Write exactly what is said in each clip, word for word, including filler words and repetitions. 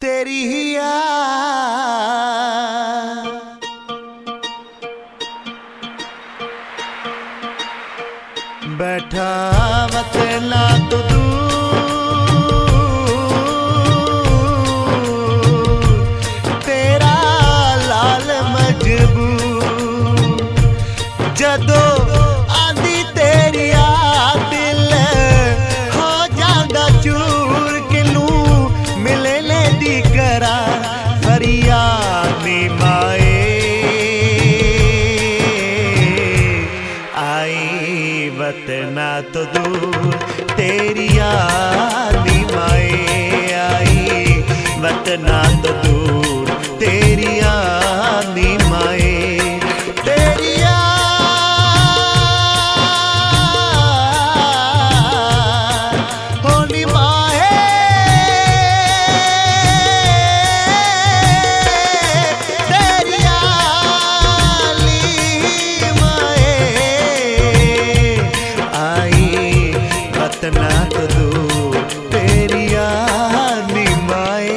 तेरी ही याद बैठा मत ना तो दूर तेरा लाल मजबूर जदों आंदी तेरी याद दिल हो जांदा चूर किनू मिलने दी करा फरियाद नी माए आई वतना तो दूर तेरी याद नी माए आई वतना तो दूर तेरी याद नी माए तेरी याद होनी माए तेरी याद नी माए आई वतना तो दूर तेरी याद नी माए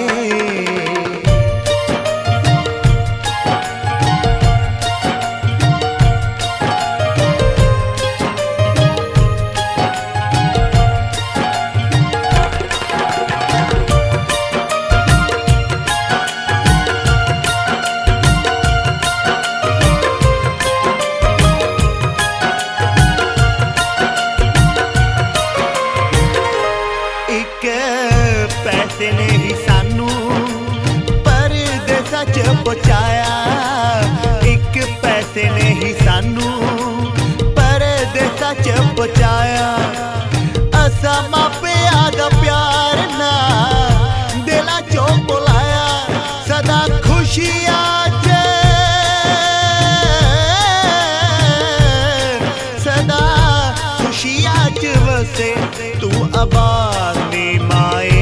पैसे ने ही सानू परदेसा च पहुंचाया एक पैसे ने ही सानू परदेसा च पहुंचाया असा मापिया दा प्यार ना दिला चो बुलाया सदा खुशियां च सदा खुशियां च वसे तू आबाद नी माए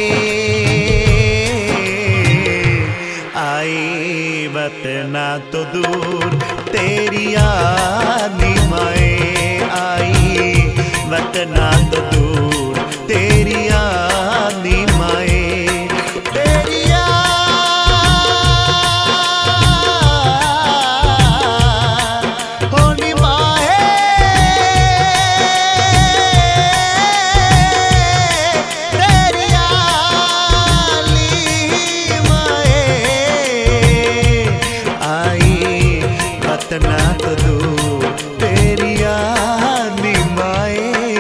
वतना तो दूर तेरी याद नी माए आई वतना तो दूर तेरी याद नी माए तेरी याद होनी माए तेरी याद नी माए वतना तो दूर तेरी याद नी माए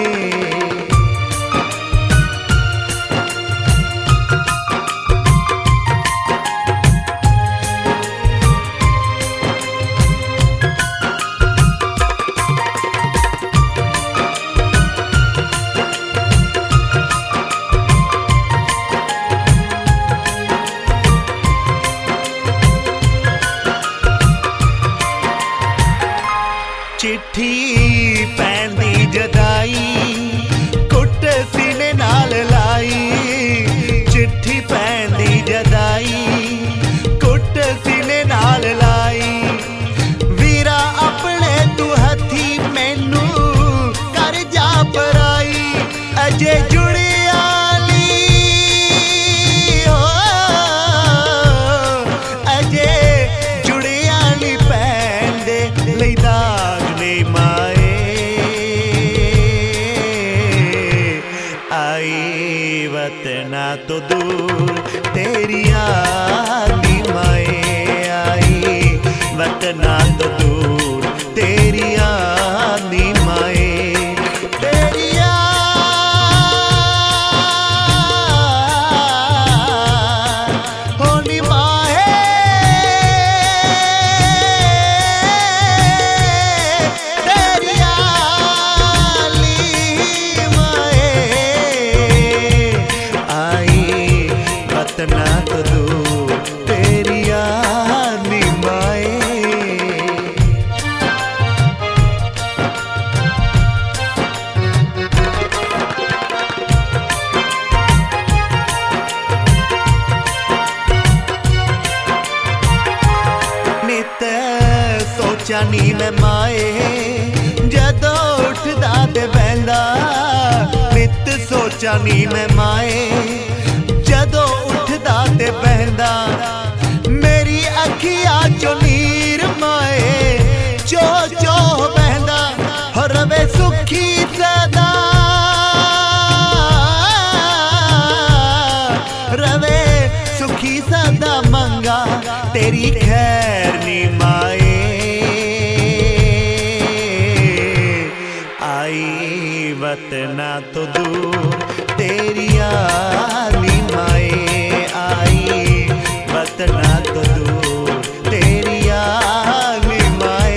चिट्ठी पैंदी जदाई कुट सीने नाल लाई चिट्ठी पैंदी जदाई कुट सीने नाल लाई वीरा अपने तू हथी मैनू कर जा पराई अजे जुड़ी आली हो अजे जुड़ी आली पैंदे लैदा आई वतना तो दूर तेरी याद नी माए आई वतना तो दूर तेरी याद नी माए तेरी याद होनी माए तेरी याद नी माए वतना तो दूर तेरी याद नी माए नित सोचा नी मैं माए जदों उठदा ते बहंदा नित सोचा नी मैं माए जदों उठदा ते बहंदा मेरी अखियां चो नीर माए चो चो बहंदा हो रवे सुखी सदा रवे सुखी सदा मंगा तेरी खैर नी माए आई वतना तो दूर तेरी आली माए आई वतना तो दूर तेरी आली माए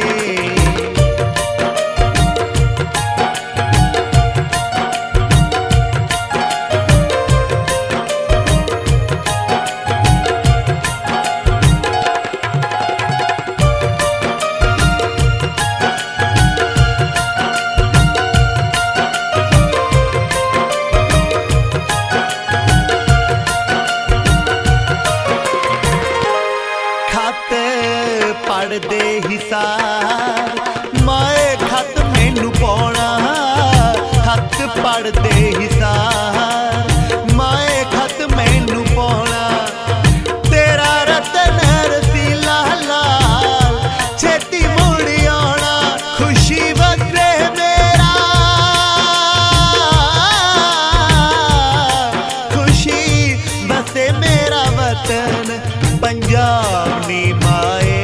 पढ़ दे हिसार माए खत मैनू पौना खत पढ़ दे हिसार माए खत मैनू पौना तेरा रतन रसीला लाल छेती मुड़ आना खुशी वसे मेरा खुशी वसे मेरा वतन पंजाब नी माए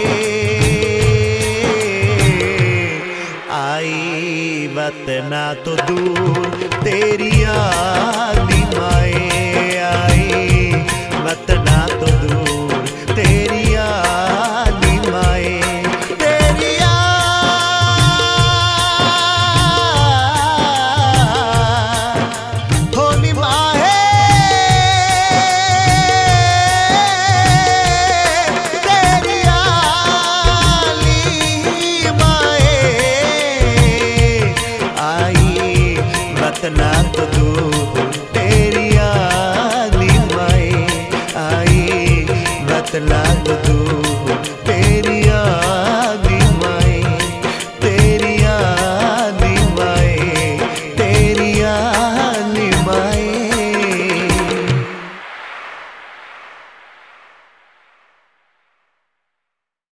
आई वतना तो दूर तेरी आली माए आई वतना तो दूर तेरी आली माए तेरी होली माए वतना तो दूर तेरी आली माए आई वतना